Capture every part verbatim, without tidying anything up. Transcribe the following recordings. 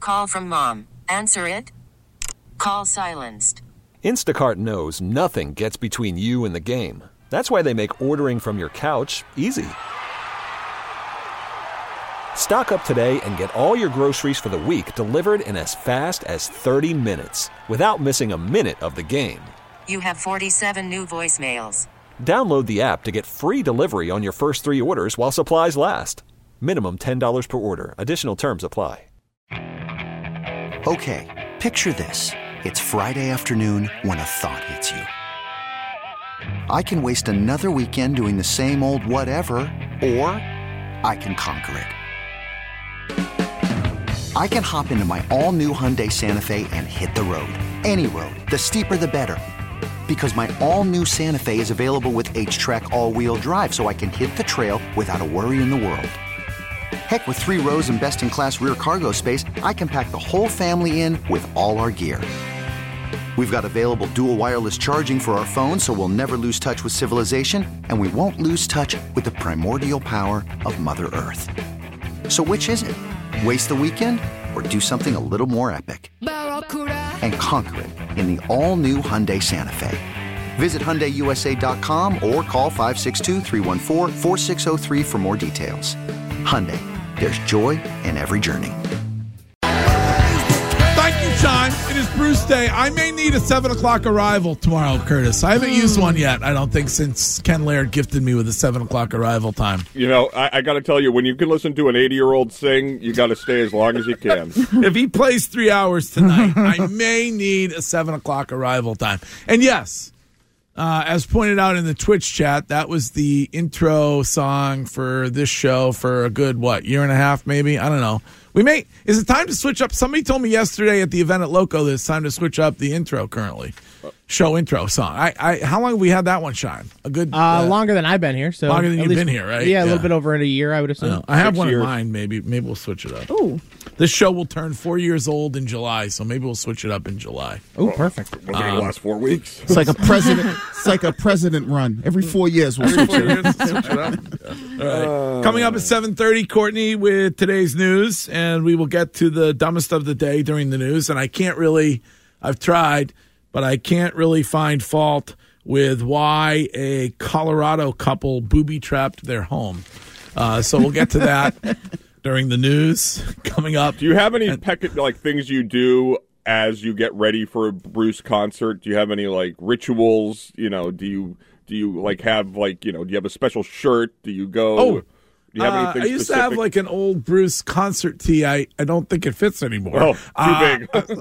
call from mom. Answer it. Call silenced. Instacart knows nothing gets between you and the game. That's why they make ordering from your couch easy. Stock up today and get all your groceries for the week delivered in as fast as thirty minutes without missing a minute of the game. You have forty-seven new voicemails. Download the app to get free delivery on your first three orders while supplies last. Minimum ten dollars per order. Additional terms apply. Okay, picture this. It's Friday afternoon when a thought hits you. I can waste another weekend doing the same old whatever, or I can conquer it. I can hop into my all-new Hyundai Santa Fe and hit the road. Any road. The steeper the better. Because my all-new Santa Fe is available with H-Track all-wheel drive, so I can hit the trail without a worry in the world. Heck, with three rows and best-in-class rear cargo space, I can pack the whole family in with all our gear. We've got available dual wireless charging for our phones, so we'll never lose touch with civilization, and we won't lose touch with the primordial power of Mother Earth. So which is it? Waste the weekend or do something a little more epic? And conquer it in the all-new Hyundai Santa Fe. Visit Hyundai U S A dot com or call five six two, three one four, four six zero three for more details. Hyundai, there's joy in every journey. Thank you, Sean. It is Bruce Day. I may need a seven o'clock arrival tomorrow, Curtis. I haven't used one yet, I don't think, since Ken Laird gifted me with a seven o'clock arrival time. You know, I, I got to tell you, when you can listen to an eighty-year-old sing, you got to stay as long as you can. If he plays three hours tonight, I may need a seven o'clock arrival time. And yes, uh, as pointed out in the Twitch chat, that was the intro song for this show for a good, what, year and a half maybe? I don't know. We may. Is it time to switch up? Somebody told me yesterday at the event at Loco that it's time to switch up the intro currently. Show intro song. I, I how long have we had that one, Sean? A good uh, uh, longer than I've been here. So longer than at you've least, been here, right? Yeah, a Yeah. little bit over in a year, I would assume. I, I have Six one years. in mind. Maybe maybe we'll switch it up. Ooh. This show will turn four years old in July, so maybe we'll switch it up in July. Oh, perfect. We're going to last four weeks. It's like a president. It's like a president run. Every four years, we'll switch it up. Switch it up. All right. Coming up at seven thirty, Courtney with today's news, and we will get to the dumbest of the day during the news. And I can't really, I've tried, but I can't really find fault with why a Colorado couple booby-trapped their home. Uh, so we'll get to that during the news coming up. Do you have any peck- like things you do as you get ready for a Bruce concert? Do you have any like rituals? You know, do you do you like have like you know? Do you have a special shirt? Do you go? Oh, do you have uh, anything I used specific? to have like an old Bruce concert tee. I, I don't think it fits anymore. Oh, too Uh, big.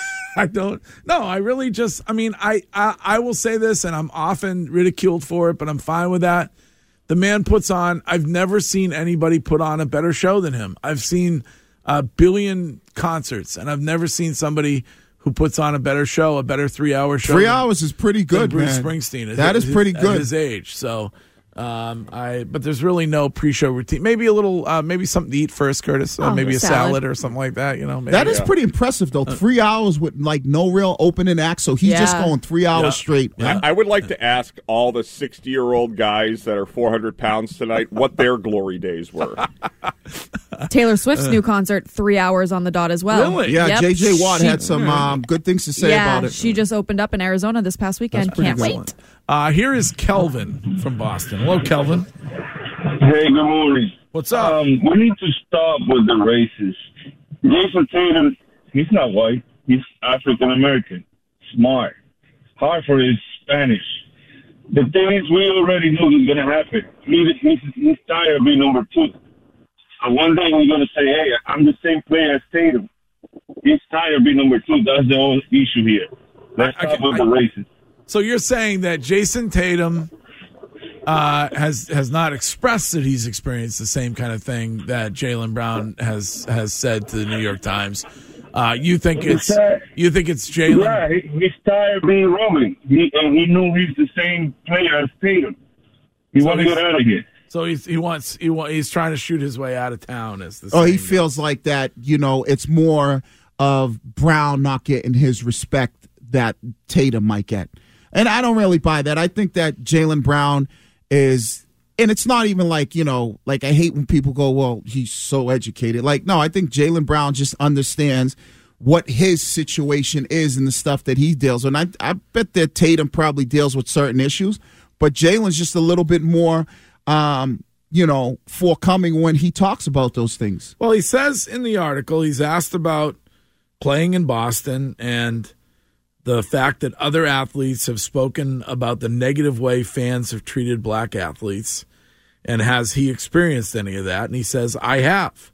I don't. No, I really just. I mean, I, I I will say this, and I'm often ridiculed for it, but I'm fine with that. The man puts on. I've never seen anybody put on a better show than him. I've seen a billion concerts, and I've never seen somebody who puts on a better show, a better three-hour show. Three than, hours is pretty good, than Bruce man. Springsteen. That is pretty at good. his age. So. Um, I but there's really no pre-show routine. Maybe a little, uh, maybe something to eat first, Curtis. Uh, Oh, maybe a salad. salad or something like that. You know, maybe. That is Yeah. pretty impressive, though. Three hours with like no real opening act, so he's just Yeah. going three hours Yeah. straight. Yeah. I, I would like to ask all the sixty-year-old guys that are four hundred pounds tonight what their glory days were. Taylor Swift's new concert, three hours on the dot as well. Really? Yeah, Yep. J J Watt She- had some um, good things to say yeah, about it. she just opened up in Arizona this past weekend. Can't wait. Excellent. Uh, here is Kelvin from Boston. Hello, Kelvin. Hey, good morning. What's up? Um, we need to stop with the races. Jason Tatum, he's not white. He's African American. Smart. Hartford is Spanish. The thing is, we already knew it was going to happen. He, he's, he's tired of being number two. And one day we're going to say, hey, I'm the same player as Tatum. He's tired of being number two. That's the whole issue here. Let's I- I stop can- with I- the races. So you're saying that Jason Tatum uh, has has not expressed that he's experienced the same kind of thing that Jaylen Brown has has said to the New York Times. Uh, you think it's you think it's Jaylen? Yeah, he, he's tired of being Roman. He, and he knew he's the same player as Tatum. He So wanted to he's- get out of here. So he's, he wants he wa- he's trying to shoot his way out of town. As the Oh, he saying feels like that, you know, it's more of Brown not getting his respect that Tatum might get. And I don't really buy that. I think that Jaylen Brown is and it's not even like, you know, like I hate when people go, well, he's so educated. Like, no, I think Jaylen Brown just understands what his situation is and the stuff that he deals with. And I, I bet that Tatum probably deals with certain issues, but Jaylen's just a little bit more, um, you know, forthcoming when he talks about those things. Well, he says in the article, he's asked about playing in Boston and the fact that other athletes have spoken about the negative way fans have treated black athletes, and has he experienced any of that? And he says, I have,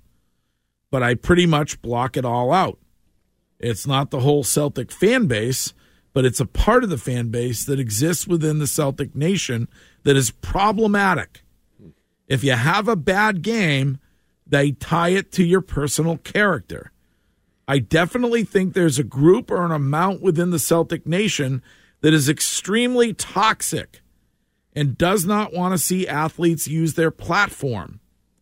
but I pretty much block it all out. It's not the whole Celtic fan base, but it's a part of the fan base that exists within the Celtic nation that is problematic. If you have a bad game, they tie it to your personal character. I definitely think there's a group or an amount within the Celtic nation that is extremely toxic and does not want to see athletes use their platform.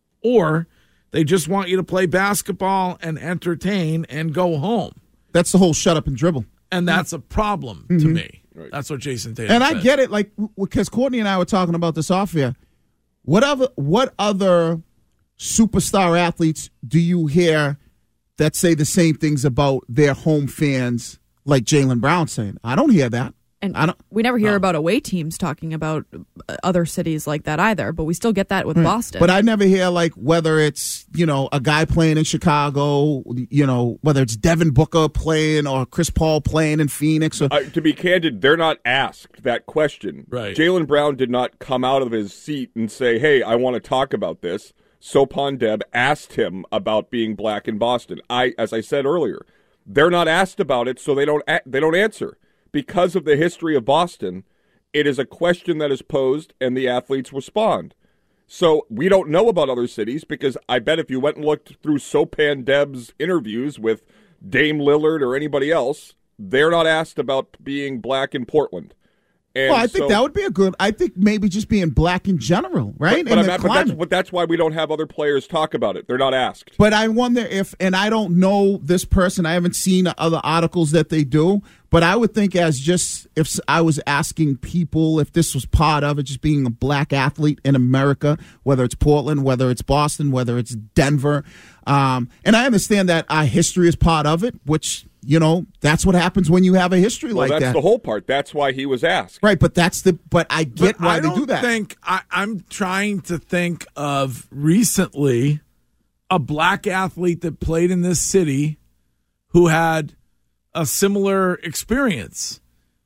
Or they just want you to play basketball and entertain and go home. That's the whole shut up and dribble. And that's a problem mm-hmm. to me. Right. That's what Jason Tatum And said. I get it, like, because Courtney and I were talking about this off air. Whatever, what other superstar athletes do you hear that say the same things about their home fans like Jaylen Brown saying? I don't hear that. And I don't, we never hear no. about away teams talking about other cities like that either, but we still get that with right. Boston. But I never hear, like, whether it's, you know, a guy playing in Chicago, you know, whether it's Devin Booker playing or Chris Paul playing in Phoenix. Or, uh, to be candid, they're not asked that question. Right. Jaylen Brown did not come out of his seat and say, hey, I want to talk about this. Sopan Deb asked him about being black in Boston. I, as I said earlier, they're not asked about it, so they don't they don't answer. Because of the history of Boston, it is a question that is posed, and the athletes respond. So we don't know about other cities, because I bet if you went and looked through Sopan Deb's interviews with Dame Lillard or anybody else, they're not asked about being black in Portland. And well, I think so, that would be a good. I think maybe just being black in general, right? But, but, and not, but, that's, but that's why we don't have other players talk about it. They're not asked. But I wonder if, and I don't know this person. I haven't seen other articles that they do. But I would think, as just if I was asking people if this was part of it, just being a black athlete in America, whether it's Portland, whether it's Boston, whether it's Denver, um, and I understand that our history is part of it, which. You know, that's what happens when you have a history well, like that's that. That's the whole part. That's why he was asked. Right, but that's the. But I get but why I they don't do that. Think I, I'm trying to think of recently a black athlete that played in this city who had a similar experience,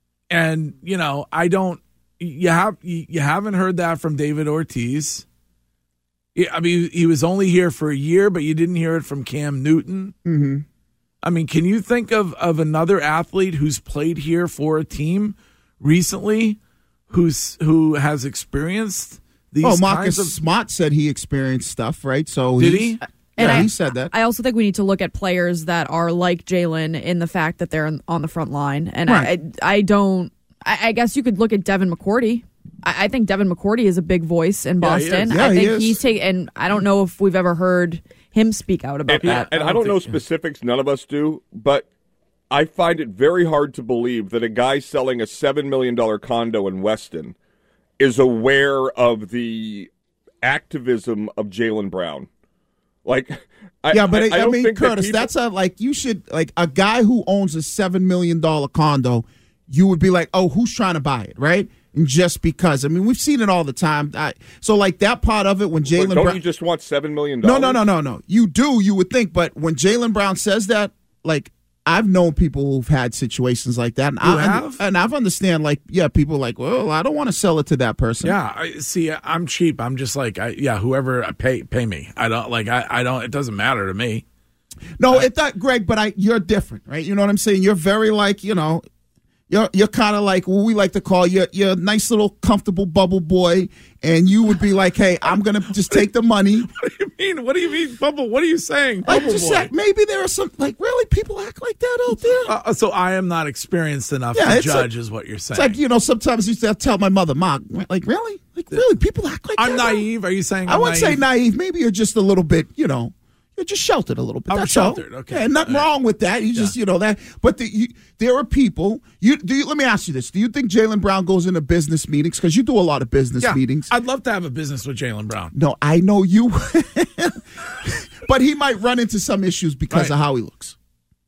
and you know, I don't. You have you haven't heard that from David Ortiz. I mean, he was only here for a year, but you didn't hear it from Cam Newton. Mm-hmm. I mean, can you think of, of another athlete who's played here for a team recently who's who has experienced these oh, kinds Marcus of... Smart said he experienced stuff, right? So Did he? And yeah, I, he said that. I also think we need to look at players that are like Jaylen in the fact that they're on the front line. And right. I, I don't. I, I guess you could look at Devin McCourty. I, I think Devin McCourty is a big voice in Boston. Yeah, yeah, I think he is. he's taking. And I don't know if we've ever heard him speak out about and, that. And I don't know specifics, none of us do, but I find it very hard to believe that a guy selling a seven million dollars condo in Weston is aware of the activism of Jaylen Brown. Like, I, yeah, but I, I, I, I don't mean, think Curtis, that people, that's a, like, you should, like, a guy who owns a seven million dollars condo, you would be like, oh, who's trying to buy it, right? And just because. I mean, we've seen it all the time. I, so, like, that part of it, when Jaylen Don't Brown. you just want seven million dollars? No, no, no, no, no. You do, you would think. But when Jaylen Brown says that, like, I've known people who've had situations like that. And you I have? And I've understand, like, yeah, people are like, well, I don't want to sell it to that person. Yeah, I see. I'm cheap. I'm just like, I, yeah, whoever pay pay me. I don't like. I, I don't. It doesn't matter to me. No, it's not, Greg. But I, you're different, right? You know what I'm saying? You're very like, you know, you're you're kind of like what we like to call you. You're a nice little comfortable bubble boy, and you would be like, hey, I'm gonna just take the money. What do you mean? What do you mean, bubble? What are you saying? Like, Bubble just boy? like, maybe there are some, like, really people act like that out there. Uh, so I am not experienced enough Yeah, to it's judge, like- is what you're saying. It's like, you know, sometimes I used to tell my mother, Mom, like, really? Like, really? People act like I'm that? naive. Are you saying I I'm wouldn't say naive. Maybe you're just a little bit, you know, You're just sheltered a little bit. I'm That's sheltered, all. okay. Yeah, nothing All right. wrong with that. You just, you know, that. But the, you, there are people. You do. You, let me ask you this: do you think Jaylen Brown goes into business meetings? Because you do a lot of business Yeah, meetings. I'd love to have a business with Jaylen Brown. No, I know you. But he might run into some issues because Right. of how he looks.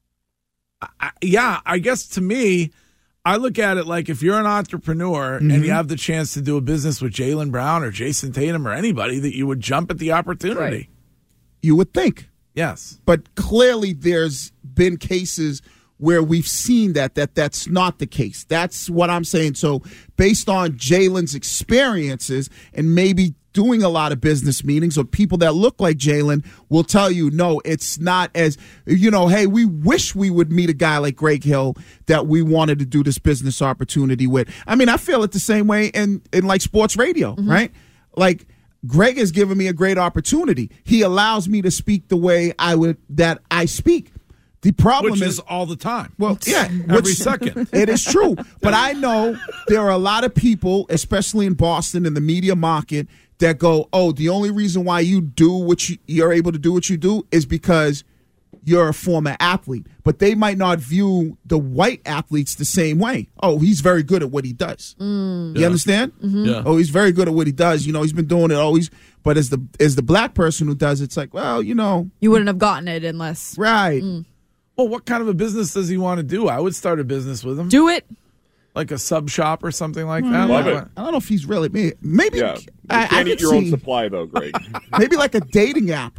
I, yeah, I guess to me, I look at it like if you're an entrepreneur Mm-hmm. and you have the chance to do a business with Jaylen Brown or Jason Tatum or anybody, that you would jump at the opportunity. Right. You would think. Yes. But clearly there's been cases where we've seen that that that's not the case. That's what I'm saying. So based on Jaylen's experiences and maybe doing a lot of business meetings, or people that look like Jaylen will tell you, no, it's not as, you know, hey, we wish we would meet a guy like Greg Hill that we wanted to do this business opportunity with. I mean, I feel it the same way in, in like sports radio, Mm-hmm. right? Like, Greg has given me a great opportunity. He allows me to speak the way I would that I speak. The problem Which is, is all the time. well, yeah, Every which- second. It is true, but I know there are a lot of people, especially in Boston in the media market, that go, "Oh, the only reason why you do what you, you're able to do what you do is because you're a former athlete." But they might not view the white athletes the same way. Oh, he's very good at what he does. You Yeah. understand? Yeah. Oh, he's very good at what he does. You know, he's been doing it always. But as the as the black person who does, it's like, well, you know, You wouldn't have gotten it unless. right? Well, what kind of a business does he want to do? I would start a business with him. Do it. Like a sub shop or something like that. Love Like, it. I don't know if he's really maybe. maybe Yeah. You I, I can't could eat your own see supply, though, Greg. maybe like a dating app.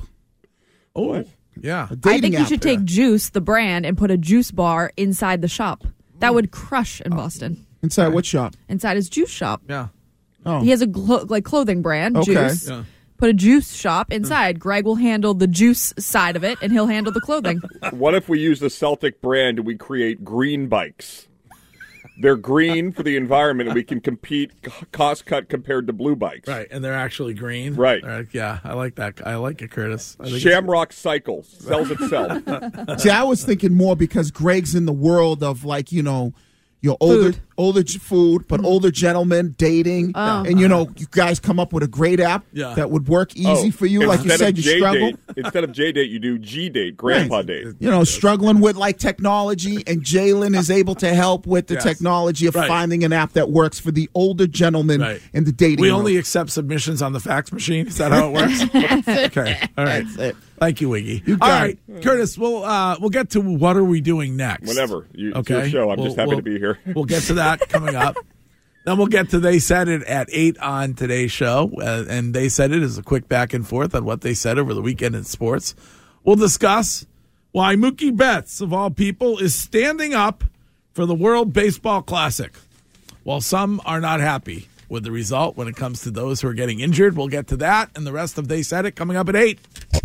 Oh, yeah. A dating I think you app. should take Juice, the brand, and put a juice bar inside the shop. That would crush in Boston. Inside what shop? Inside his juice shop. Yeah. Oh, He has a glo- like clothing brand, Okay. Juice. Yeah. Put a juice shop inside. Greg will handle the juice side of it, and he'll handle the clothing. What if we use the Celtic brand and we create green bikes? They're green for the environment, and we can compete c- cost cut compared to blue bikes. Right. And they're actually green. Right. All yeah. I like that. I like it, Curtis. I think it's- Shamrock Cycle sells itself. see, I was thinking more because Greg's in the world of like you know, your older Food. older g- food, but older gentlemen dating, and you know, you guys come up with a great app Yeah. that would work easy Oh, for you. Like you instead said, of you struggle. J-Date, instead of J date, you do G date, Grandpa Right. date. You know, struggling with like technology, and Jaylen is able to help with the Yes. technology of Right. finding an app that works for the older gentleman Right. in the dating. We world. only accept submissions on the fax machine. Is that how it works? Okay. All right. That's it. Thank you, Wiggy. You All got right, Curtis. We'll uh, we'll get to what are we doing next. Whatever. You, Okay. It's your show. I'm We'll- just happy we'll- to be here. We'll get to that coming up. Then we'll get to They Said It at eight on today's show. Uh, and They Said It is a quick back and forth on what they said over the weekend in sports. We'll discuss why Mookie Betts, of all people, is standing up for the World Baseball Classic. While some are not happy with the result when it comes to those who are getting injured, we'll get to that and the rest of They Said It coming up at eight.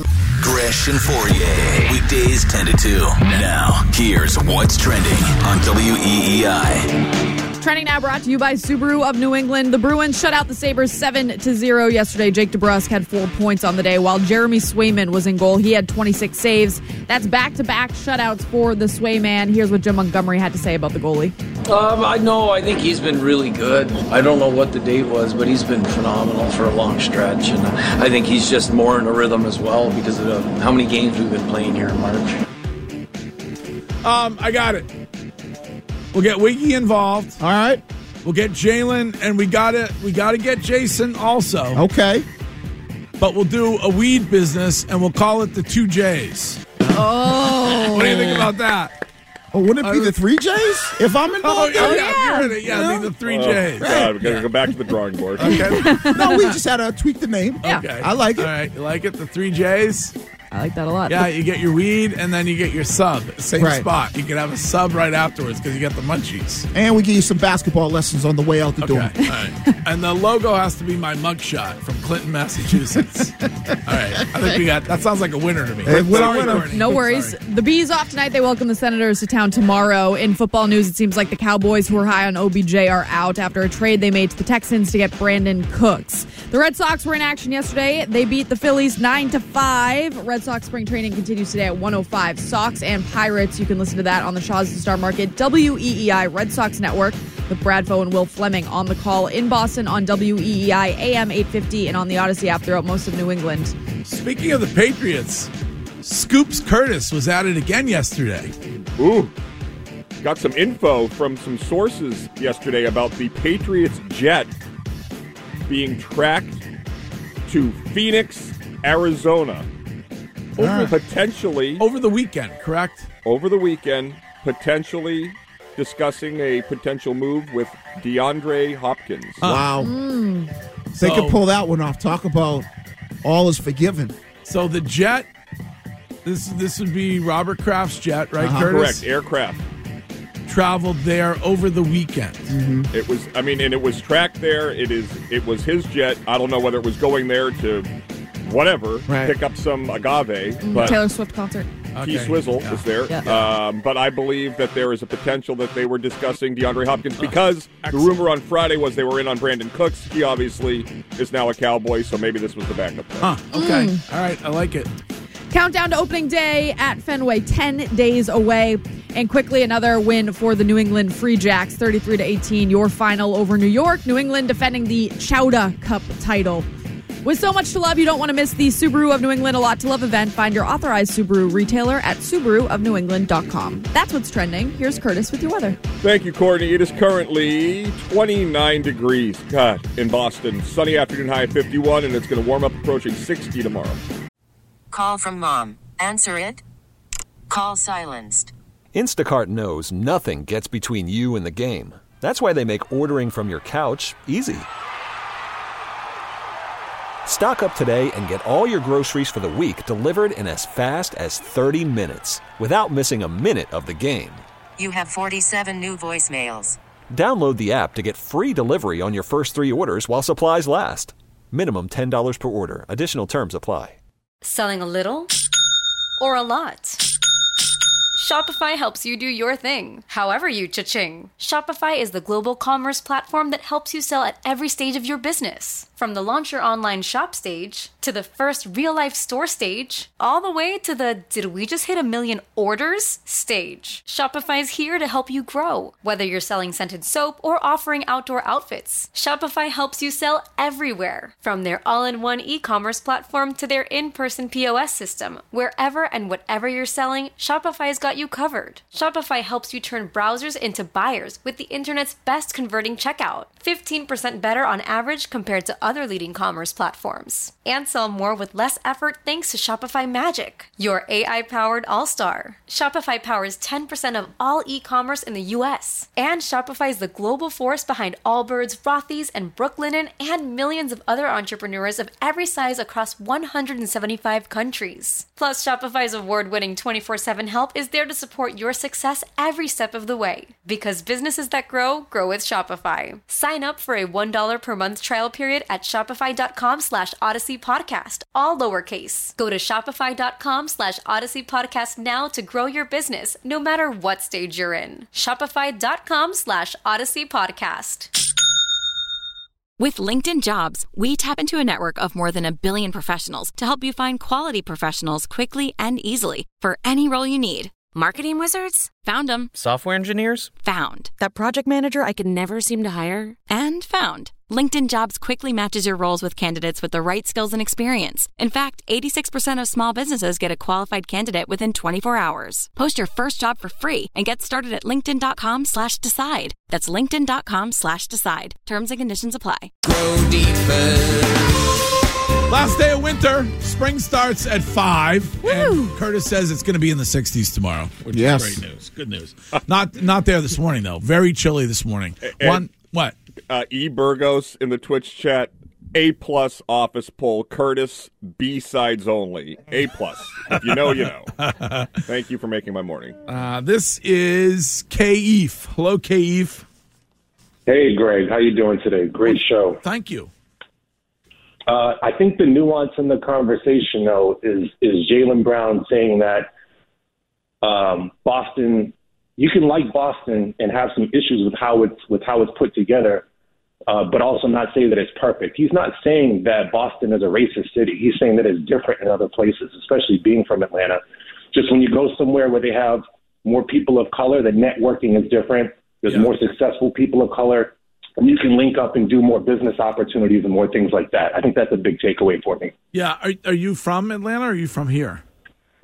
Gresh and Fourier. Weekdays ten to two. Now, here's what's trending on W E E I. Trending now brought to you by Subaru of New England. The Bruins shut out the Sabres seven to zero yesterday. Jake DeBrusk had four points on the day, while Jeremy Swayman was in goal. He had twenty-six saves. That's back-to-back shutouts for the Swayman. Here's what Jim Montgomery had to say about the goalie. Um, I know. I think he's been really good. I don't know what the date was, but he's been phenomenal for a long stretch, and I think he's just more in a rhythm as well because of the, how many games we've been playing here in March. Um, I got it. We'll get Wiggy involved. All right. We'll get Jalen, and we got to we got to get Jason also. Okay. But we'll do a weed business, and we'll call it the two J's. Oh. What do you think about that? Oh, wouldn't it be the three J's if I'm Oh, involved? yeah, in it? yeah, you're in it. Yeah, it'll be the three Oh, J's. God, we're going to go back to the drawing board. Okay. No, we just had to tweak the name. Yeah. Okay. I like it. All right, you like it? The three J's. I like that a lot. Yeah, you get your weed, and then you get your sub. Same Right. spot. You can have a sub right afterwards because you got the munchies. And we give you some basketball lessons on the way out the Okay. door. All right. And the logo has to be my mugshot from Clinton, Massachusetts. All right. I think we got that. Sounds like a winner to me. Hey, winner, Sorry, winner. Courtney. No worries. Sorry. The Bees off tonight. They welcome the Senators to town tomorrow. In football news, it seems like the Cowboys, who are high on O B J, are out after a trade they made to the Texans to get Brandon Cooks. The Red Sox were in action yesterday. They beat the Phillies nine to five. Red Sox spring training continues today at one oh five. Sox and Pirates. You can listen to that on the Shaw's to Star Market, W E E I Red Sox Network, with Brad Foe and Will Fleming on the call in Boston on W E E I A M eight fifty and on the Odyssey app throughout most of New England. Speaking of the Patriots, Scoops Curtis was at it again yesterday. Ooh. Got some info from some sources yesterday about the Patriots jet being tracked to Phoenix, Arizona. Over Right. Potentially. Over the weekend, correct? Over the weekend, potentially discussing a potential move with DeAndre Hopkins. Wow. Mm. They So- could pull that one off. Talk about all is forgiven. So the jet, this this would be Robert Kraft's jet, right, Uh-huh. Curtis? Correct, aircraft. Traveled there over the weekend. Mm-hmm. It was, I mean, and it was tracked there. It is, it was his jet. I don't know whether it was going there to whatever, Right. pick up some agave, Mm, but Taylor Swift concert. T Okay. Swizzle Yeah. is there. Yeah. Um, but I believe that there is a potential that they were discussing DeAndre Hopkins because the excellent. rumor on Friday was they were in on Brandon Cooks. He obviously is now a Cowboy, so maybe this was the backup plan. Huh, okay. All right, I like it. Countdown to opening day at Fenway, ten days away. And quickly, another win for the New England Free Jacks, thirty-three to eighteen. Your final over New York. New England defending the Chowda Cup title. With so much to love, you don't want to miss the Subaru of New England A Lot to Love event. Find your authorized Subaru retailer at Subaru of New England dot com. That's what's trending. Here's Curtis with your weather. Thank you, Courtney. It is currently twenty-nine degrees, God, in Boston. Sunny afternoon high of fifty-one, and it's going to warm up approaching sixty tomorrow. Call from mom. Answer it. Call silenced. Instacart knows nothing gets between you and the game. That's why they make ordering from your couch easy. Stock up today and get all your groceries for the week delivered in as fast as thirty minutes without missing a minute of the game. You have forty-seven new voicemails. Download the app to get free delivery on your first three orders while supplies last. Minimum ten dollars per order. Additional terms apply. Selling a little or a lot? Shopify helps you do your thing, however you cha-ching. Shopify is the global commerce platform that helps you sell at every stage of your business. From the launch your online shop stage, to the first real-life store stage, all the way to the did we just hit a million orders stage. Shopify's here to help you grow. Whether you're selling scented soap or offering outdoor outfits, Shopify helps you sell everywhere. From their all-in-one e-commerce platform to their in-person P O S system. Wherever and whatever you're selling, Shopify's got you covered. Shopify helps you turn browsers into buyers with the internet's best converting checkout. fifteen percent better on average compared to other leading commerce platforms. And sell more with less effort thanks to Shopify Magic, your A I-powered all-star. Shopify powers ten percent of all e-commerce in the U S. And Shopify is the global force behind Allbirds, Rothy's, and Brooklinen, and millions of other entrepreneurs of every size across one hundred seventy-five countries. Plus, Shopify's award-winning twenty-four seven help is there to support your success every step of the way. Because businesses that grow, grow with Shopify. Sign up for a one dollar per month trial period at shopify.com slash Odyssey Podcast, all lowercase. Go to shopify.com slash Odyssey Podcast now to grow your business, no matter what stage you're in. Shopify.com slash Odyssey Podcast. With LinkedIn Jobs, we tap into a network of more than a billion professionals to help you find quality professionals quickly and easily for any role you need. Marketing wizards? Found them. Software engineers? Found. That project manager I could never seem to hire? And found. LinkedIn Jobs quickly matches your roles with candidates with the right skills and experience. In fact, eighty-six percent of small businesses get a qualified candidate within twenty-four hours. Post your first job for free and get started at linkedin.com slash decide. That's linkedin.com slash decide. Terms and conditions apply. Go deeper. Last day of winter. Spring starts at five. Woo! And Curtis says it's going to be in the sixties tomorrow, which yes. is great news. Good news. Not not there this morning, though. Very chilly this morning. And, One, what? Uh, E. Burgos in the Twitch chat. A plus office poll. Curtis, B sides only. A plus. If you know, you know. Thank you for making my morning. Uh, this is Keith. Hello, Keith. Hey, Greg. How you doing today? Great show. Thank you. Uh, I think the nuance in the conversation, though, is is Jaylen Brown saying that um, Boston, you can like Boston and have some issues with how it's with how it's put together, uh, but also not say that it's perfect. He's not saying that Boston is a racist city. He's saying that it's different in other places, especially being from Atlanta. Just when you go somewhere where they have more people of color, the networking is different. There's yeah. more successful people of color. And you can link up and do more business opportunities and more things like that. I think that's a big takeaway for me. Yeah. Are, are you from Atlanta or are you from here?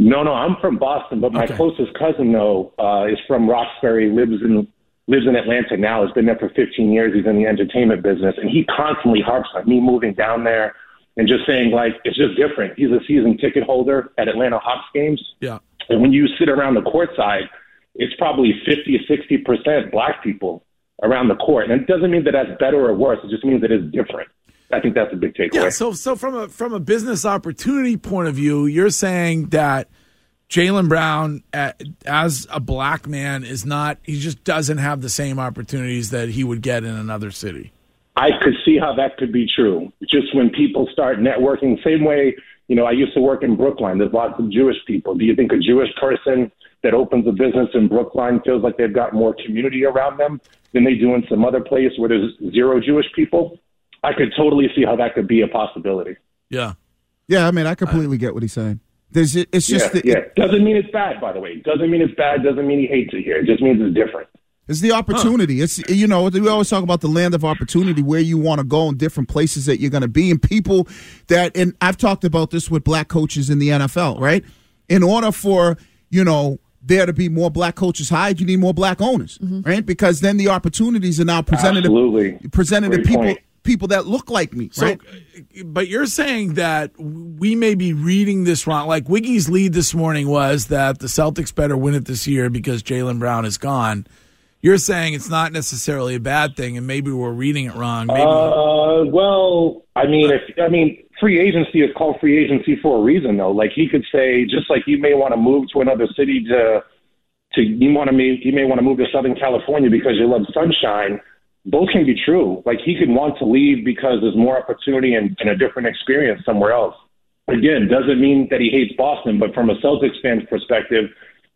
No, no, I'm from Boston, but my Okay. closest cousin, though, uh, is from Roxbury, lives in lives in Atlanta now, has been there for fifteen years. He's in the entertainment business, and he constantly harps on me moving down there and just saying, like, it's just different. He's a season ticket holder at Atlanta Hawks games. Yeah. And when you sit around the court side, it's probably fifty or sixty percent black people around the court. And it doesn't mean that that's better or worse. It just means that it's different. I think that's a big takeaway. Yeah, so so from a from a business opportunity point of view, you're saying that Jaylen Brown, uh, as a black man, is not, he just doesn't have the same opportunities that he would get in another city. I could see how that could be true. Just when people start networking, same way, you know, I used to work in Brookline. There's lots of Jewish people. Do you think a Jewish person that opens a business in Brookline feels like they've got more community around them than they do in some other place where there's zero Jewish people? I could totally see how that could be a possibility. Yeah. Yeah, I mean, I completely get what he's saying. There's, it's just yeah, the, yeah. Doesn't mean it's bad, by the way. Doesn't mean it's bad. Doesn't mean he hates it here. It just means it's different. It's the opportunity. Huh. It's, you know, we always talk about the land of opportunity, where you want to go and different places that you're going to be, and people that, and I've talked about this with black coaches in the N F L, right? In order for, you know, there to be more black coaches hired, you need more black owners, mm-hmm. right? Because then the opportunities are now presented Absolutely. to, presented Great to people. Point. People that look like me, so, right? But you're saying that we may be reading this wrong. Like Wiggy's lead this morning was that the Celtics better win it this year because Jaylen Brown is gone. You're saying it's not necessarily a bad thing, and maybe we're reading it wrong. Maybe. Uh, well, I mean, if I mean, free agency is called free agency for a reason, though. Like he could say, just like you may want to move to another city to, to you want to you may want to move to Southern California because you love sunshine. Both can be true. Like he could want to leave because there's more opportunity and, and a different experience somewhere else. Again, doesn't mean that he hates Boston, but from a Celtics fan's perspective,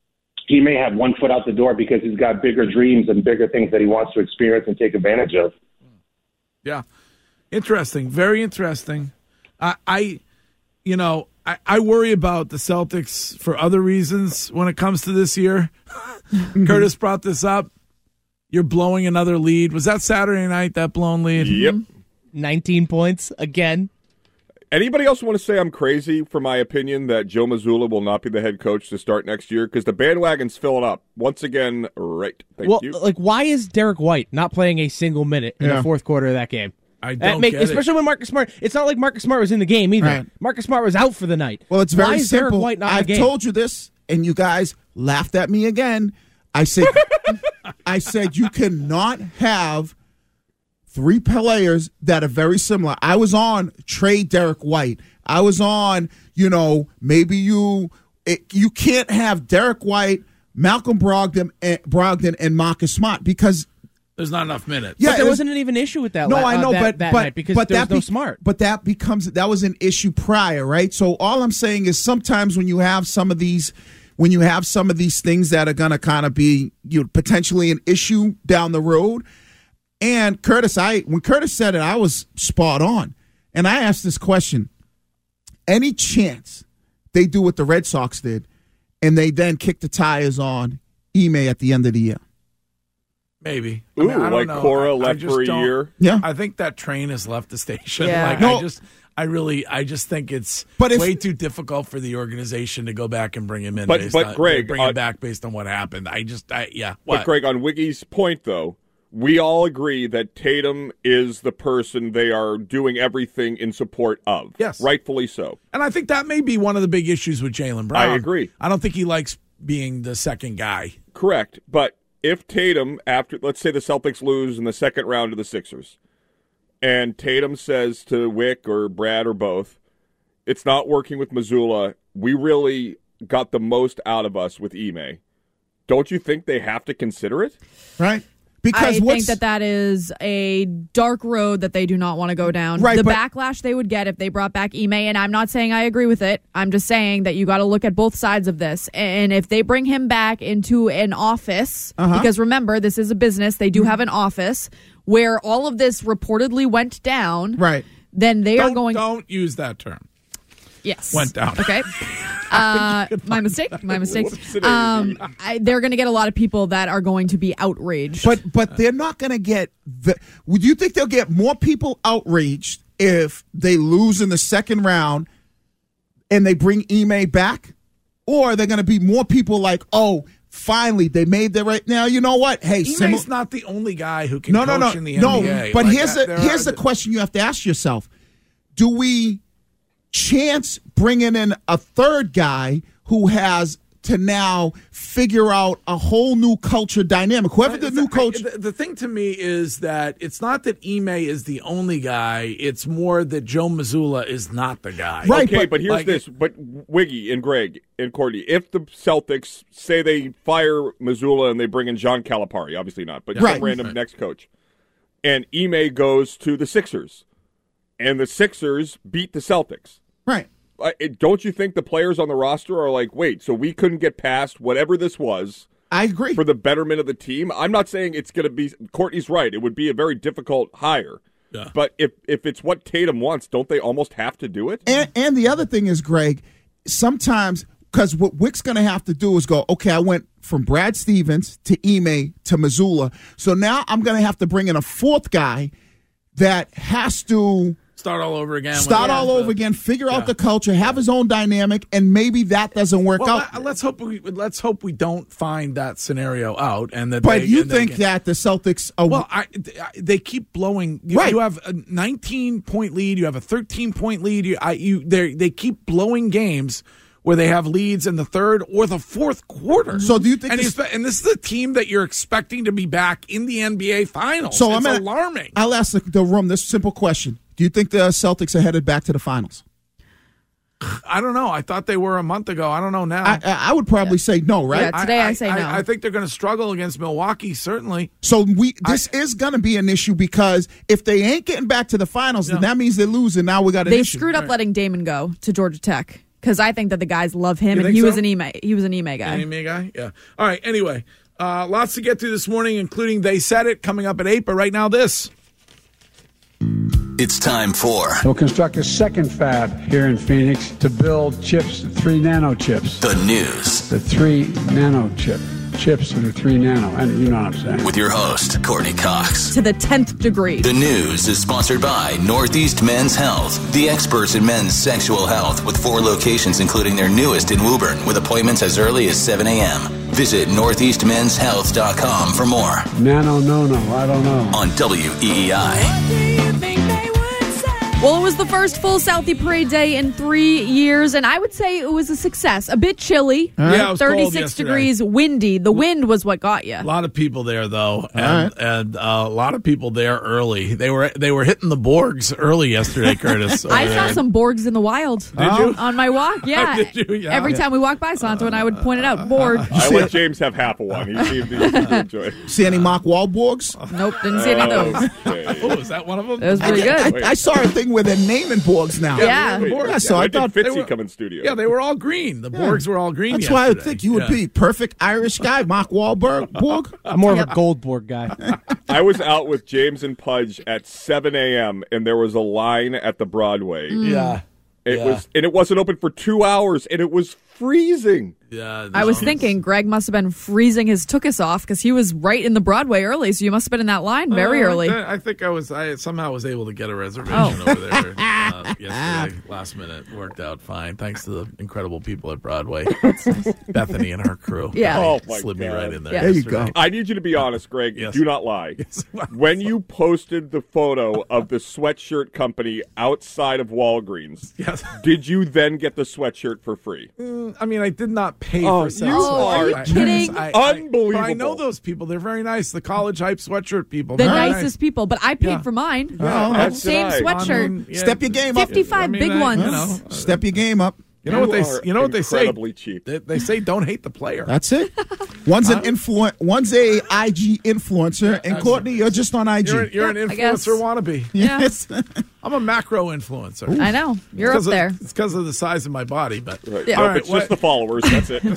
he may have one foot out the door because he's got bigger dreams and bigger things that he wants to experience and take advantage of. Yeah. Interesting. Very interesting. I, I you know, I, I worry about the Celtics for other reasons when it comes to this year. Curtis brought this up. You're blowing another lead. Was that Saturday night, that blown lead? Yep. nineteen points again. Anybody else want to say I'm crazy for my opinion that Joe Mazzulla will not be the head coach to start next year? Because the bandwagon's filling up. Once again, right. Thank well, you. like, why is Derek White not playing a single minute in yeah. the fourth quarter of that game? I That don't make, get especially it. when Marcus Smart. It's not like Marcus Smart was in the game either. Right. Marcus Smart was out for the night. Well, it's very why is simple. Derek White not in I've the game? told you this, and you guys laughed at me again. I said, I said you cannot have three players that are very similar. I was on trade Derek White. I was on, you know, maybe you it, you can't have Derek White, Malcolm Brogdon, and, Brogdon, and Marcus Smart because there's not enough minutes. Yeah, but there was, wasn't even an issue with that. No, la- I know, uh, that, but that but night because but there that was no be- Smart. But that becomes that was an issue prior, right? So all I'm saying is sometimes when you have some of these. When you have some of these things that are going to kind of be, you know, potentially an issue down the road. And Curtis, I when Curtis said it, I was spot on. And I asked this question. Any chance they do what the Red Sox did and they then kick the tires on Ime at the end of the year? Maybe. Ooh, I mean, I don't like know. Cora I- I left just for a don't- year. Yeah. I think that train has left the station. Yeah. Like No. I just I really I just think it's But if- way too difficult for the organization to go back and bring him in. But- based but on, Greg, bring uh, him back based on what happened. I just I yeah. What? But Greg, on Wiggy's point though, we all agree that Tatum is the person they are doing everything in support of. Yes. Rightfully so. And I think that may be one of the big issues with Jaylen Brown. I agree. I don't think he likes being the second guy. Correct. But if Tatum, after, let's say the Celtics lose in the second round to the Sixers, and Tatum says to Wick or Brad or both, it's not working with Mazzulla, we really got the most out of us with Ime. Don't you think they have to consider it? Right? Because I what's, think that that is a dark road that they do not want to go down. Right, the but- backlash they would get if they brought back Ime, and I'm not saying I agree with it. I'm just saying that you got to look at both sides of this. And if they bring him back into an office, Uh-huh. because remember, this is a business, they do have an office where all of this reportedly went down. Right. Then they don't, are going. Don't use that term. Yes. Went down. Okay. Uh, my mistake. My mistake. Um, I, they're going to get a lot of people that are going to be outraged. But but they're not going to get. The, would you think they'll get more people outraged if they lose in the second round and they bring Ime back? or they're going to be more people like, oh, finally they made the right. Now you know what? Hey, Ime's similar- not the only guy who can no, coach no, no, in the no. N B A. But Like, here's uh, the there here's are- the question you have to ask yourself: do we chance bringing in a third guy who has to now figure out a whole new culture dynamic? Whoever the new coach. I, the, the thing to me is that it's not that Ime is the only guy. It's more that Joe Mazzulla is not the guy. Okay, but, but here's like, this. But Wiggy and Greg and Courtney, if the Celtics say they fire Mazzulla and they bring in John Calipari, obviously not, but Right. some random Right. next coach, and Ime goes to the Sixers, and the Sixers beat the Celtics. Right. Uh, it- don't you think the players on the roster are like, wait, so we couldn't get past whatever this was? I agree. For the betterment of the team? I'm not saying it's going to be – Courtney's right. It would be a very difficult hire. Yeah. But if, if it's what Tatum wants, don't they almost have to do it? And, and the other thing is, Greg, sometimes because what Wick's going to have to do is go, okay, I went from Brad Stevens to Ime to Mazzulla, so now I'm going to have to bring in a fourth guy that has to – Start all over again. Start with- all over again, figure Yeah. out the culture, have his own dynamic, and maybe that doesn't work Well, out. let- let's hope we let's hope we don't find that scenario out, and that. But they, you and they think get- that the Celtics are Well, I, they keep blowing. You, Right. you have a nineteen point lead. You have a thirteen point lead. You, I, you, they they keep blowing games where they have leads in the third or the fourth quarter. So do you think And, this- you spe- and this is a team that you're expecting to be back in the N B A Finals. So it's I'm gonna- alarming. I'll ask the, the room this simple question. Do you think the Celtics are headed back to the finals? I don't know. I thought they were a month ago. I don't know now. I, I I would probably say no, right? Yeah, today I say no. I, think they're going to struggle against Milwaukee, certainly. So we this is going to be an issue because if they ain't getting back to the finals, then that means they're losing. Now we got an They issue. screwed up letting Damon go to Georgia Tech because I think that the guys love him, You and think he was so? an Ime. He was an Ime guy. An Ime guy? Yeah. All right. Anyway, uh, lots to get through this morning, including They Said It coming up at eight. But right now, this. It's time for We'll construct a second fab here in Phoenix to build chips, three nano chips. the news The three nano chip chips and the three nano, and you know what I'm saying. with your host, Courtney Cox. To the tenth degree. The news is sponsored by Northeast Men's Health, the experts in men's sexual health, with four locations, including their newest in Woburn, with appointments as early as seven a.m. Visit northeast men's health dot com for more. Nano, no, no, I don't know. On W E E I. Well, it was the first full Southie Parade day in three years, and I would say it was a success. A bit chilly, Yeah, it was cold thirty-six yesterday. degrees, windy. The wind was what got you. A lot of people there, though, and, and uh, a lot of people there early. They were they were hitting the Borgs early yesterday, Curtis. over I saw there. some Borgs in the wild. Did you? On my walk, yeah. Did you? Yeah. Every time we walk by Santo, and I would point it out. Board. I let James have half of one. He seemed to enjoy it. See any Mark Wahlborgs? Nope, didn't see any of those. Okay. Oh, is that one of them? It was pretty good. I, I saw a thing where they're naming Borgs now. Yeah. the Borgs. Yeah, so I When did thought Fitzy they were- come in studio? Yeah, they were all green. The Borgs were all green. that's why I would yesterday. think you would Yeah. be perfect Irish guy, Mark Wahlberg. Borg. I'm more of a Goldborg guy. I was out with James and Pudge at seven a.m. and there was a line at the Broadway. Yeah. It Yeah. was, and it wasn't open for two hours, and it was freezing. Yeah, I was thinking Greg must have been freezing his tuchus off because he was right in the Broadway early, so you must have been in that line very Uh, early. I, I think I was. I somehow was able to get a reservation Oh. over there uh, yesterday. Last minute worked out fine, thanks to the incredible people at Broadway, Bethany and her crew. Yeah. Oh, my slid me God. right in there. Yeah. There you yesterday. go. I need you to be honest, Greg. Yes. Do not lie. When you posted the photo of the sweatshirt company outside of Walgreens, Yes. did you then get the sweatshirt for free? Mm, I mean, I did not pay Oh, for you self. Oh, are I- I- kidding? I- I- Unbelievable. But I know those people. They're very nice. The college hype sweatshirt people. The They're very nicest people, but I paid Yeah. for mine. Yeah, that's Same nice. sweatshirt. I mean, yeah, Step your game up. fifty-five I mean, big I- ones. You know, Step your game up. you know what they. are You know what they say. incredibly cheap. They, they say don't hate the player. That's it. One's an influ- One's a I G influencer, and Courtney, you're just on I G. You're, you're an Yeah, I guess. influencer wannabe. Yeah. Yes. I'm a macro influencer. I know. You're up Because of- there. It's because of the size of my body, but Right. Yeah. Nope, All right, it's what- just the followers. That's it.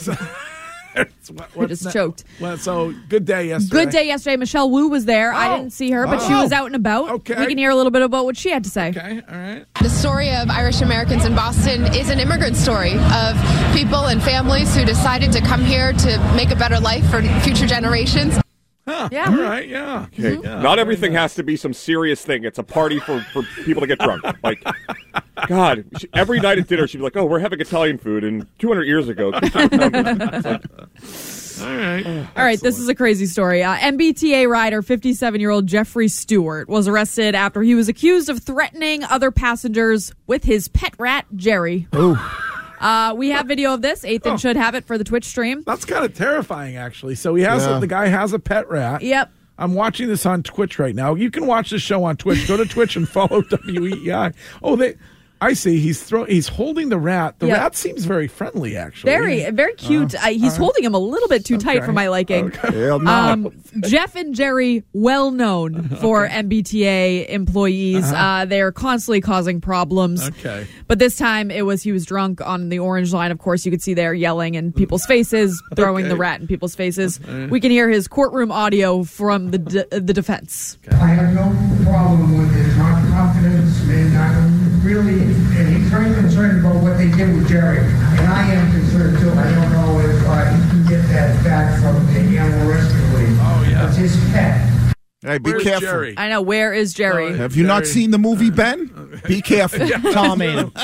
It's what- I what's just ne- choked. Well, so good day yesterday. Good day yesterday. Michelle Wu was there. I Oh. didn't see her, but she Oh. was out and about. Okay. We can hear a little bit about what she had to say. Okay, all right. The story of Irish Americans in Boston is an immigrant story of people and families who decided to come here to make a better life for future generations. Huh, Yeah. All right, yeah. Okay. Mhm. Yeah, Not very everything nice. has to be some serious thing. It's a party for, for people to get drunk. Like, God, she, every night at dinner she'd be like, "Oh, we're having Italian food, and two hundred years ago." It's like, All right. All right, this is a crazy story. Uh, M B T A rider, fifty-seven-year-old Jeffrey Stewart, was arrested after he was accused of threatening other passengers with his pet rat, Jerry. Uh, we have video of this. Ethan Oh. should have it for the Twitch stream. That's kind of terrifying, actually. So he has Yeah. a, the guy has a pet rat. Yep. I'm watching this on Twitch right now. You can watch the show on Twitch. Go to Twitch and follow W E E I. Oh, they. I see. He's throw. He's holding the rat. The Yep. rat seems very friendly, actually. Very, very cute. Uh, uh, he's all right. holding him a little bit too tight Okay. for my liking. Hell no. Um, Jeff and Jerry, well known for M B T A employees. Uh-huh. Uh, they're constantly causing problems. Okay. But this time it was he was drunk on the orange line. Of course, you could see there yelling in people's faces, throwing Okay. the rat in people's faces. Okay. We can hear his courtroom audio from the de- the defense. I have no problem with his not confidence, and I'm really, and he's very concerned about what they did with Jerry. And I am concerned too. I don't know if uh, he can get that back from the Animal Rescue League. Oh, yeah. It's his pet. Hey, be Where's careful. Jerry? I know. Where is Jerry? Have you not Jerry. seen the movie Ben? Be careful. Tom made him.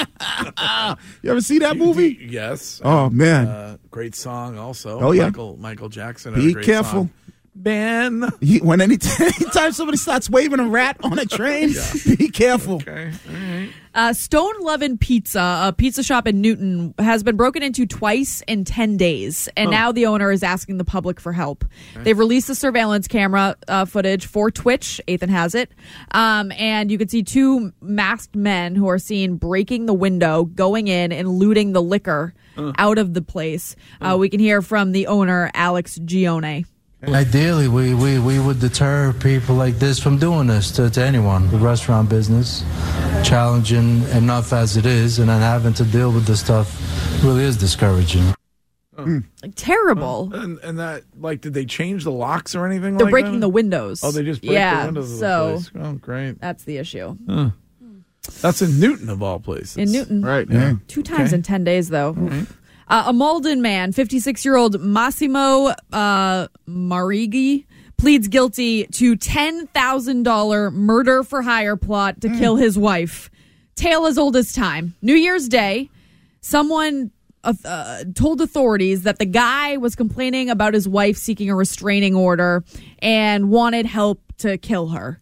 You ever see that movie? Yes. Oh man. Uh, great song, also. Oh, yeah. Michael Michael Jackson. Had a Be great careful. song. Ben. He, when any anytime somebody starts waving a rat on a train, be careful. Okay. All right. Uh, Stone Lovin' Pizza, a pizza shop in Newton, has been broken into twice in ten days. And now the owner is asking the public for help. They've released the surveillance camera uh, footage for Twitch. Ethan has it. Um, and you can see two masked men who are seen breaking the window, going in and looting the liquor out of the place. Uh, we can hear from the owner, Alex Gione. Ideally, we, we, we would deter people like this from doing this to, to anyone. The restaurant business, challenging enough as it is, and then having to deal with this stuff really is discouraging. Like, terrible. And and that like did they change the locks or anything? They're like breaking that? the windows. Oh, they just break yeah, the windows of so the place. Oh, great. That's the issue. Huh. That's in Newton of all places. In Newton. Right. Yeah. Two times Okay. in ten days, though. right. Uh, a Malden man, fifty-six-year-old Massimo uh, Marighi, pleads guilty to ten thousand dollars murder for hire plot to kill his wife. Tale as old as time. New Year's Day, someone uh, uh, told authorities that the guy was complaining about his wife seeking a restraining order and wanted help to kill her.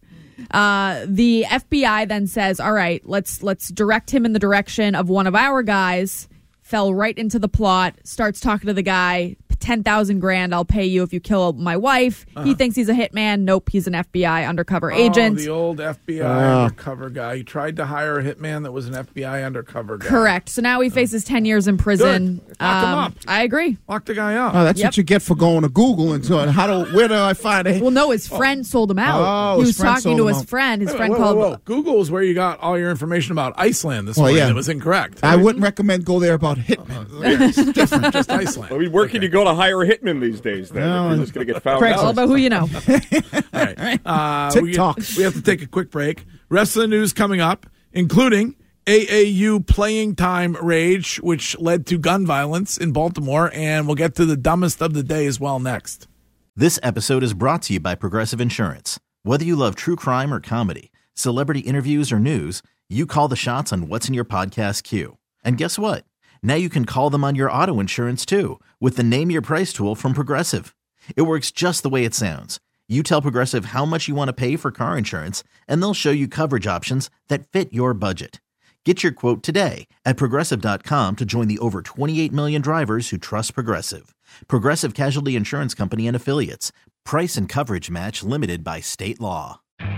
Uh, the F B I then says, all right, let's let's direct him in the direction of one of our guys. Fell right into the plot, starts talking to the guy, ten thousand grand, I'll pay you if you kill my wife. Uh-huh. He thinks he's a hitman. Nope, he's an F B I undercover agent. Oh, the old F B I Ah. undercover guy. He tried to hire a hitman that was an F B I undercover guy. Correct. So now he faces ten years in prison. Good. Lock him Um, up. I agree. Lock the guy up. Oh, that's Yep. what you get for going to Google and so how do where do I find it? Well, no, his friend sold him out. Oh, he his was friend talking sold to him his out. friend. His Wait, friend whoa, called. whoa, whoa. Google is where you got all your information about Iceland this Well, morning. yeah. It was incorrect. I right? wouldn't recommend go there about hitmen. It's different, just Iceland. I mean, where can you go to hire a hitman these days? Then No, if you're just going to get found All out. about who you know. All right. Uh, we, TikTok. we have to take a quick break. Rest of the news coming up, including A A U playing time rage, which led to gun violence in Baltimore, and we'll get to the dumbest of the day as well next. This episode is brought to you by Progressive Insurance. Whether you love true crime or comedy, celebrity interviews or news, you call the shots on what's in your podcast queue. And guess what? Now you can call them on your auto insurance too with the Name Your Price tool from Progressive. It works just the way it sounds. You tell Progressive how much you want to pay for car insurance, and they'll show you coverage options that fit your budget. Get your quote today at Progressive dot com to join the over twenty-eight million drivers who trust Progressive. Progressive Casualty Insurance Company and Affiliates. Price and coverage match limited by state law.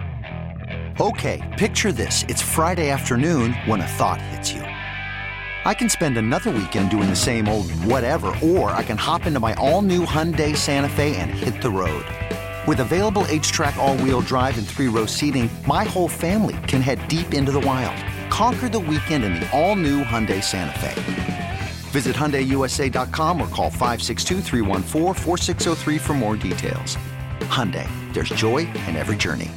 Okay, picture this. It's Friday afternoon when a thought hits you. I can spend another weekend doing the same old whatever, or I can hop into my all-new Hyundai Santa Fe and hit the road. With available H-Track all-wheel drive and three-row seating, my whole family can head deep into the wild. Conquer the weekend in the all-new Hyundai Santa Fe. Visit Hyundai U S A dot com or call five six two, three one four, four six zero three for more details. Hyundai, there's joy in every journey.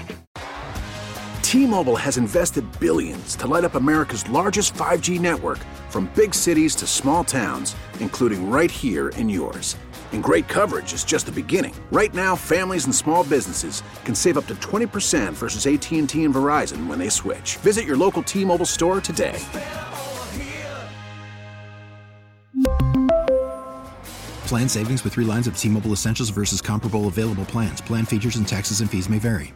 T-Mobile has invested billions to light up America's largest five G network, from big cities to small towns, including right here in yours. And great coverage is just the beginning. Right now, families and small businesses can save up to twenty percent versus A T and T and Verizon when they switch. Visit your local T-Mobile store today. Plan savings with three lines of T-Mobile Essentials versus comparable available plans. Plan features and taxes and fees may vary.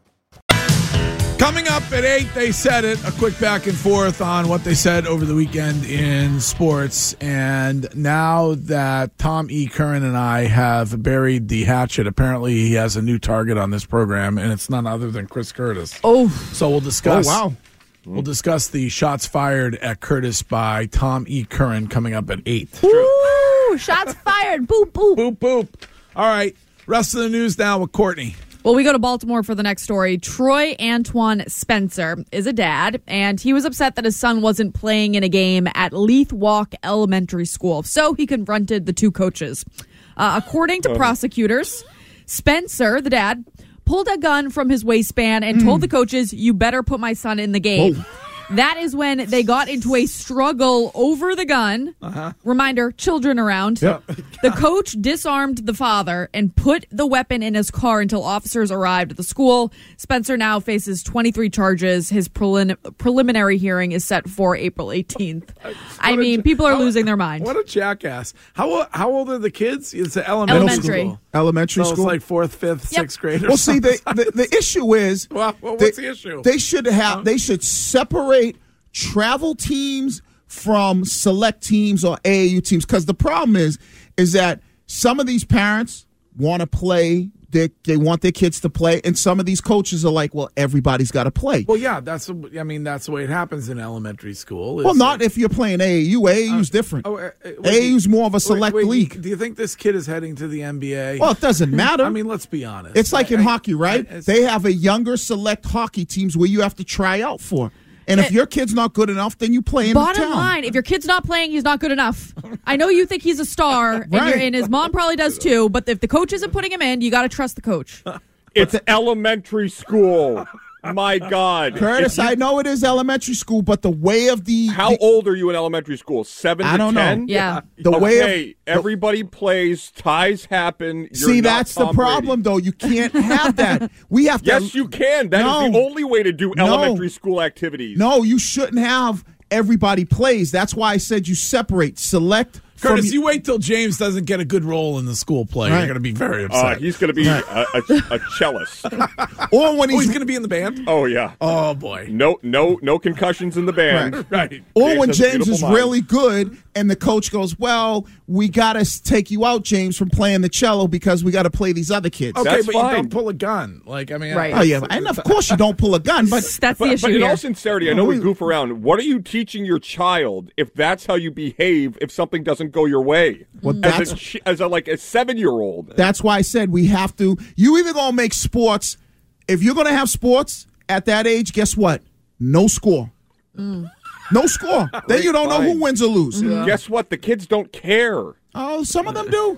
Coming up at eight, they said it. A quick back and forth on what they said over the weekend in sports. And now that Tom E. Curran and I have buried the hatchet, apparently he has a new target on this program, and it's none other than Chris Curtis. Oh. So we'll discuss. Oh, wow. We'll discuss the shots fired at Curtis by Tom E. Curran coming up at eight. Ooh, shots fired. Boop, boop. Boop, boop. All right. Rest of the news now with Courtney. Well, we go to Baltimore for the next story. Troy Antoine Spencer is a dad, and he was upset that his son wasn't playing in a game at Leith Walk Elementary School, so he confronted the two coaches. Uh, according to prosecutors, Spencer, the dad, pulled a gun from his waistband and mm. told the coaches, "You better put my son in the game." Whoa. That is when they got into a struggle over the gun. Uh-huh. Reminder, children around. Yep. The coach disarmed the father and put the weapon in his car until officers arrived at the school. Spencer now faces twenty-three charges. His prelim- preliminary hearing is set for April eighteenth. I mean, people are how, losing their mind. What a jackass. How how old are the kids? It's an elementary, elementary school. Elementary so school. It's like fourth, fifth, yep. sixth grade or Well, see, the, the, the issue is... well, well, they, what's the issue? They should have. Huh? They should separate travel teams from select teams or A A U teams, because the problem is is that some of these parents want to play, they, they want their kids to play, and some of these coaches are like, well, everybody's got to play. Well, yeah, that's I mean that's the way it happens in elementary school. Well, not like, if you're playing A A U. A A U's uh, different. Oh, uh, wait, A A U's more of a select wait, wait, league. Do you think this kid is heading to the N B A? Well, it doesn't matter. I mean, let's be honest. It's like I, in I, hockey, right? I, they have a younger select hockey teams where you have to try out for. And if your kid's not good enough, then you play in the town. Bottom line, if your kid's not playing, he's not good enough. I know you think he's a star, right. and, you're, and his mom probably does too, but if the coach isn't putting him in, you got to trust the coach. It's the elementary school. My God. Curtis, you, I know it is elementary school, but the way of the... How the, old are you in elementary school? Seven I to don't ten? know. Yeah. The okay, way of, everybody plays, ties happen. You're see, not that's Tom the problem, Brady. though. You can't have that. We have to... Yes, you can. That no, is the only way to do no, elementary school activities. No, you shouldn't have everybody plays. That's why I said you separate, select... Curtis, from, you wait till James doesn't get a good role in the school play. Right. You're going to be very upset. Uh, he's going to be right. a, a, a cellist. Or when he's, oh, he's going to be in the band? Oh, yeah. Oh, boy. No no, no concussions in the band. Right. right. Or James when James is mind. really good and the coach goes, well, we got to take you out, James, from playing the cello because we got to play these other kids. Okay, That's but fine. you don't pull a gun. Like, I mean, right. Oh, yeah. And of course you don't pull a gun, but that's but, the issue But in here. all sincerity, I know we goof around. What are you teaching your child if that's how you behave if something doesn't go your way? Well, as, a, as a like a seven-year-old. That's why I said we have to. You either gonna make sports. If you're gonna have sports at that age, guess what? No score. Mm. No score. Then you don't fine. know who wins or loses. Yeah. Guess what? The kids don't care. Oh, some of them do.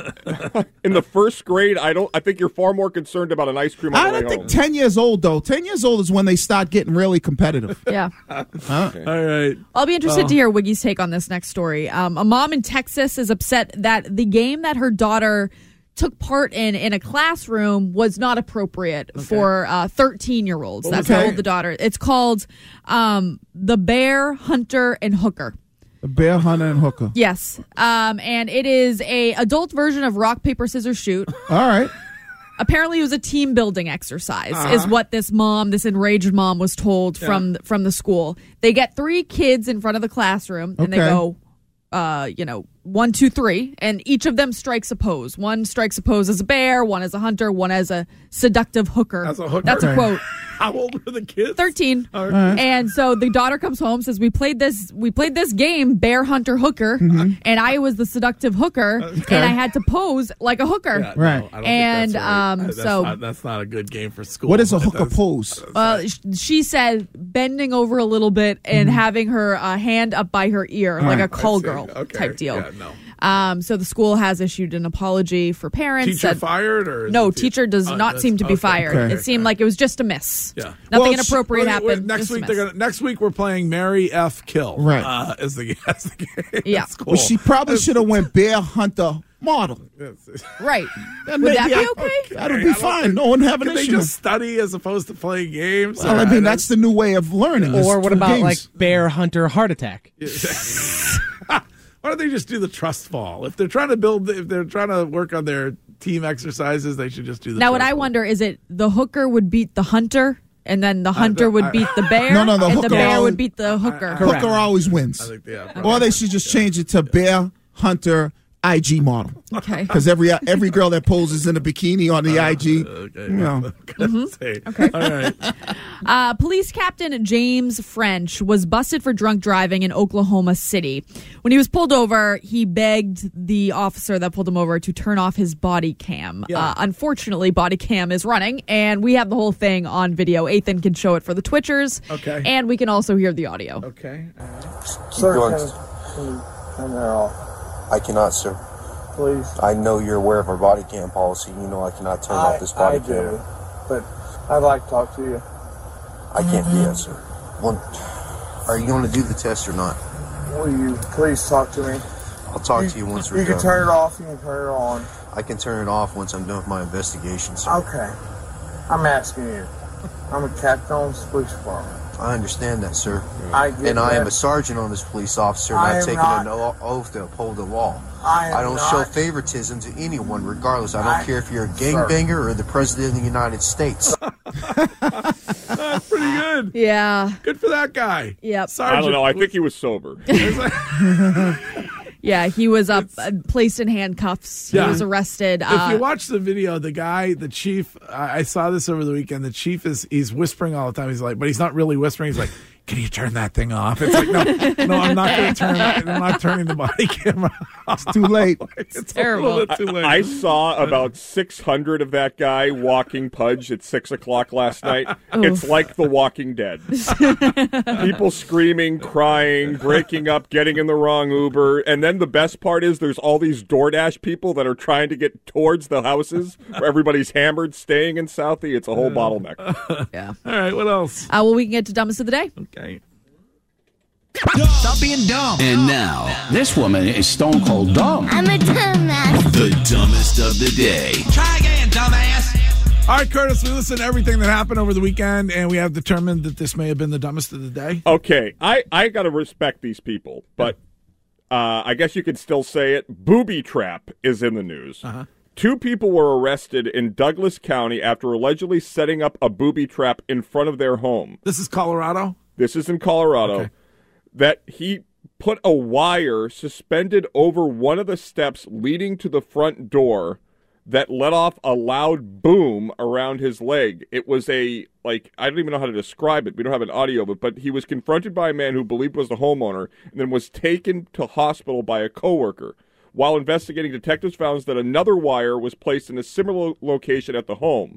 In the first grade, I don't. I think you're far more concerned about an ice cream on I the way don't think home. ten years old though. Ten years old is when they start getting really competitive. Yeah. Huh? Okay. All right. I'll be interested Oh. to hear Wiggy's take on this next story. Um, a mom in Texas is upset that the game that her daughter took part in in a classroom was not appropriate okay. for uh, thirteen-year-olds. That's okay. how old the daughter. It's called um, The Bear, Hunter, and Hooker. The Bear, Hunter, and Hooker. Yes. Um, and it is a adult version of rock, paper, scissors, shoot. All right. Apparently it was a team building exercise uh-huh. is what this mom, this enraged mom was told yeah. from, from the school. They get three kids in front of the classroom and okay. they go, uh, you know, one, two, three, and each of them strikes a pose. One strikes a pose as a bear, one as a hunter, one as a seductive hooker. As a hooker. That's a quote. How old were the kids? Thirteen. Right. And so the daughter comes home, says, "We played this. We played this game, bear, hunter, hooker, mm-hmm. and I was the seductive hooker, okay. and I had to pose like a hooker." Yeah, right. No, I don't and think that's right. um, that's so not, that's not a good game for school. What is a hooker that's, pose? Uh, she said bending over a little bit and mm-hmm. having her uh, hand up by her ear, All like right. a call girl okay. type deal. Yeah, no. Um, so the school has issued an apology for parents. Teacher said, fired or is no? it Teacher does oh, not seem to be okay. fired. Okay. It seemed like it was just a miss. Yeah, nothing well, inappropriate wait, wait, happened. Next just week, a they're miss. gonna, next week we're playing Mary F. Kill. Right. Uh, as the as the game. Yeah. That's cool. Well, she probably should have went Bear, Hunter, model. Right. That Would may that be be okay. okay? That'll be fine. No one have an Can they issue. just study as opposed to playing games? Well, I mean, that's the new way of learning. is Or what through about games. like Bear Hunter Heart Attack? Why don't they just do the trust fall? If they're trying to build, if they're trying to work on their team exercises, they should just do the Now, trust what I fall. wonder is it the hooker would beat the hunter, and then the hunter I- would I- beat the bear, No, no, the and hooker the bear always- would beat the hooker. Hooker always wins. I think, yeah. Or they should just change it to Bear Hunter I G model. Okay. Because every every girl that poses in a bikini on the I G, Okay. you know. Okay. All right. Uh, Police Captain James French was busted for drunk driving in Oklahoma City. When he was pulled over, he begged the officer that pulled him over to turn off his body cam. Yeah. Uh, unfortunately, body cam is running, and we have the whole thing on video. Ethan can show it for the Twitchers. Okay. And we can also hear the audio. Okay. Sir, going. can, can you turn that off? I cannot, sir. Please. I know you're aware of our body cam policy. You know I cannot turn I, off this body I camera. do, but I'd like to talk to you. I can't do that, sir. Well, are you going to do the test or not? Will you please talk to me? I'll talk to you once we're You can done. turn it off, you can turn it on. I can turn it off once I'm done with my investigation, sir. Okay. I'm asking you. I'm a captain on this police department. I understand that, sir. I get and I am that. a sergant on this police officer, and I I've am taken not- an o- oath to uphold the law. I am don't not- show favoritism to anyone, regardless. I don't I- care if you're a Sir. gangbanger or the president of the United States. That's pretty good. Yeah. Good for that guy. Yep. I don't know. I think he was sober. Yeah, he was up, uh, placed in handcuffs. Yeah. He was arrested. If Uh, you watch the video, the guy, the chief, I, I saw this over the weekend. The chief is he's whispering all the time. He's like, but he's not really whispering. He's like, "Can you turn that thing off?" It's like, no, no, I'm not going to turn. I'm not turning the body camera off. It's too late. It's terrible. A little bit too late. I saw about six hundred of that guy walking Pudge at six o'clock last night. It's like The Walking Dead. People screaming, crying, breaking up, getting in the wrong Uber. And then the best part is there's all these DoorDash people that are trying to get towards the houses where everybody's hammered, staying in Southie. It's a whole bottleneck. Yeah. All right, what else? Uh, well, we can get to dumbest of the day. Okay. Stop being dumb. And now, this woman is stone cold dumb. I'm a dumbass. The dumbest of the day. Try again, dumbass. All right, Curtis, we listened to everything that happened over the weekend, and we have determined that this may have been the dumbest of the day. Okay, I, I got to respect these people, but uh, I guess you could still say it. Booby trap is in the news. Uh-huh. Two people were arrested in Douglas County after allegedly setting up a booby trap in front of their home. This is Colorado? This is in Colorado. Okay. That he put a wire suspended over one of the steps leading to the front door that let off a loud boom around his leg. It was a, like, I don't even know how to describe it. We don't have an audio of it, but he was confronted by a man who believed was the homeowner and then was taken to hospital by a coworker. While investigating, detectives found that another wire was placed in a similar location at the home.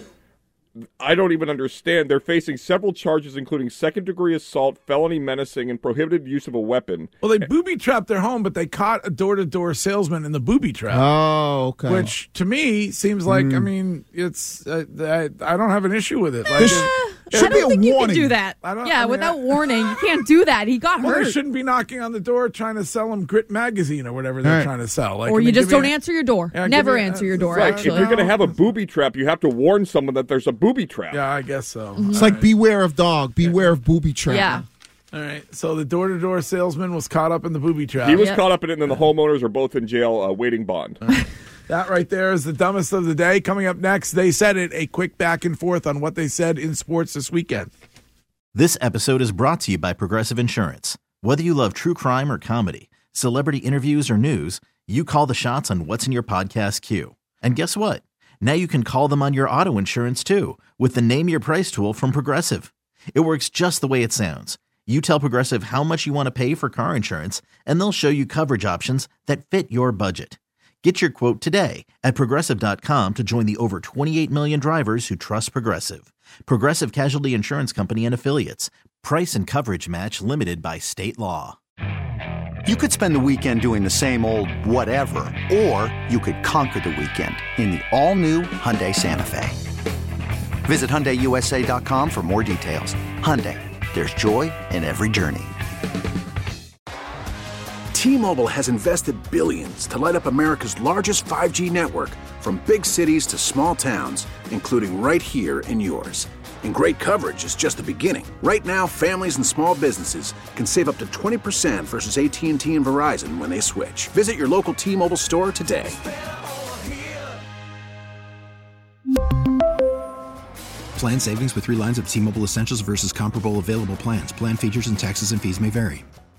I don't even understand. They're facing several charges, including second-degree assault, felony menacing, and prohibited use of a weapon. Well, they booby trapped their home, but they caught a door-to-door salesman in the booby trap. Oh, okay. Which, to me, seems like, Mm. I mean, it's uh, I, I don't have an issue with it. Like, This- it- should I be don't a think you can warning. do that. I don't- Yeah, I mean, without I- warning, you can't do that. He got well, hurt. they shouldn't be knocking on the door trying to sell them Grit magazine or whatever they're All right. trying to sell. Like, or I you mean, just give don't me a- answer your door. Yeah, give Never me a- answer your door, Right. actually. If you're going to have a booby trap, you have to warn someone that there's a booby trap. Yeah, I guess so. It's like beware of dog, beware of booby trap. Yeah. All right. So the door-to-door salesman was caught up in the booby trap. He was Yep. caught up in it, and then the homeowners are both in jail uh, waiting bond. That right there is the dumbest of the day. Coming up next, They Said It, a quick back and forth on what they said in sports this weekend. This episode is brought to you by Progressive Insurance. Whether you love true crime or comedy, celebrity interviews or news, you call the shots on what's in your podcast queue. And guess what? Now you can call them on your auto insurance too with the Name Your Price tool from Progressive. It works just the way it sounds. You tell Progressive how much you want to pay for car insurance, and they'll show you coverage options that fit your budget. Get your quote today at Progressive dot com to join the over twenty-eight million drivers who trust Progressive. Progressive Casualty Insurance Company and Affiliates. Price and coverage match limited by state law. You could spend the weekend doing the same old whatever, or you could conquer the weekend in the all-new Hyundai Santa Fe. Visit Hyundai U S A dot com for more details. Hyundai, there's joy in every journey. T-Mobile has invested billions to light up America's largest five G network, from big cities to small towns, including right here in yours. And great coverage is just the beginning. Right now, families and small businesses can save up to twenty percent versus A T and T and Verizon when they switch. Visit your local T-Mobile store today. Plan savings with three lines of T-Mobile Essentials versus comparable available plans. Plan features and taxes and fees may vary.